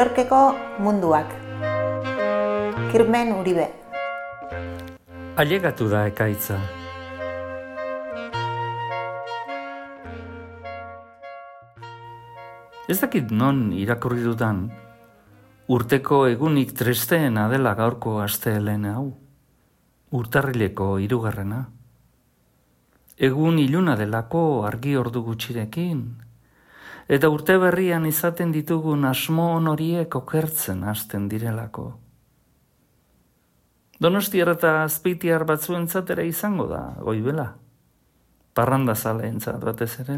Yorkeko munduak. Kirmen Uribe. Ailegatu da ekaitza. Ez dakit non irakurri dudan, urteko egunik tristeena dela gaurko astelehen hau. Urtarrileko 3. Egun iluna delako argi ordu gutxirekin, eta urte berrian izaten ditugun asmo horiek okertzen hasten direlako. Donostiar eta Azpeitiar batzuentzat ere izango da, goibela. Parrandazaleentzat batez ere.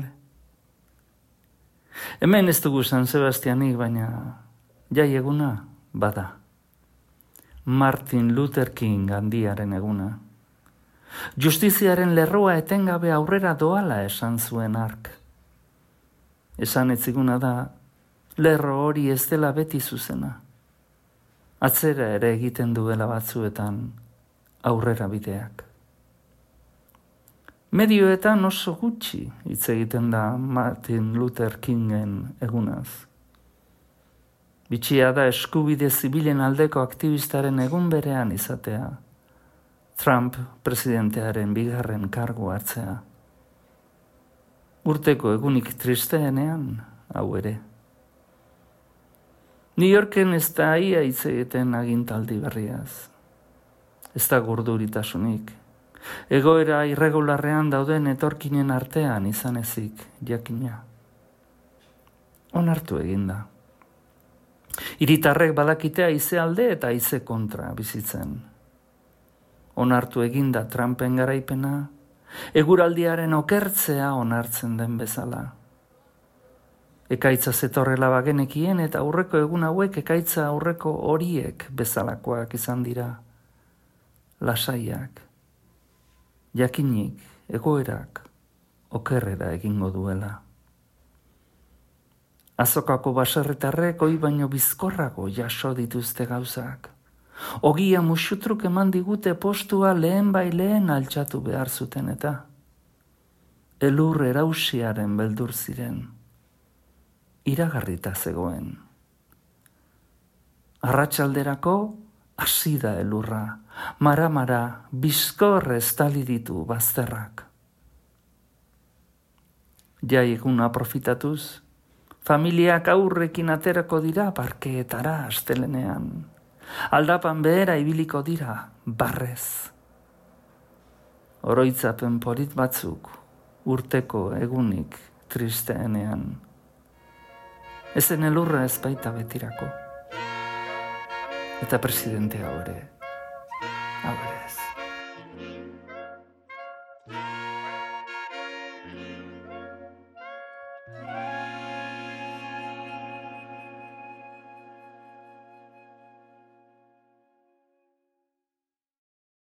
Hemen ez dugu San Sebastianik, baina jai eguna bada. Martin Luther King handiaren eguna. Justiziaren lerroa etengabe aurrera doala esan zuen hark. Esan etziguna da, lerro hori ez dela beti zuzena. Atzera ere egiten duela batzuetan aurrera bideak. Medioetan oso gutxi hitz egiten da Martin Luther Kingen egunaz. Bitxia da eskubide zibilen aldeko aktivistaren egun berean izatea, Trump presidentearen 2. kargu hartzea. Urteko egunik tristeenean, hau ere. New Yorken ez da ia hitz egiten agintaldi berriaz. Ez da gurduritasunik. Egoera irregularrean dauden etorkinen artean izan ezik jakina. Onartu eginda. Hiritarrek badakite haize alde eta haize kontra bizitzen. Onartu eginda Trumpen garaipena, eguraldiaren okertzea onartzen den bezala. Ekaitza zetorrela bagenekien eta aurreko egun hauek ekaitza aurreko horiek bezalakoak izan dira. Lasaiak. Jakinik egoerak okerrera egingo duela. Azokako baserritarrek oi baino bizkorrago jaso dituzte gauzak. Ogia musutruk eman digute postua lehen altxatu behar zuten eta. Elur erausiaren beldur ziren. Iragarrita zegoen. Arratsalderako hasi da elurra. Mara, bizkor estali ditu bazterrak. Jai eguna profitatuz, familiak aurrekin aterako dira parkeetara astelenean. Aldapan behera ibiliko dira, barrez. Oroitzapen polit batzuk, urteko egunik tristeenean. Ezen elurra ez baita betirako. Eta presidentea hau ere.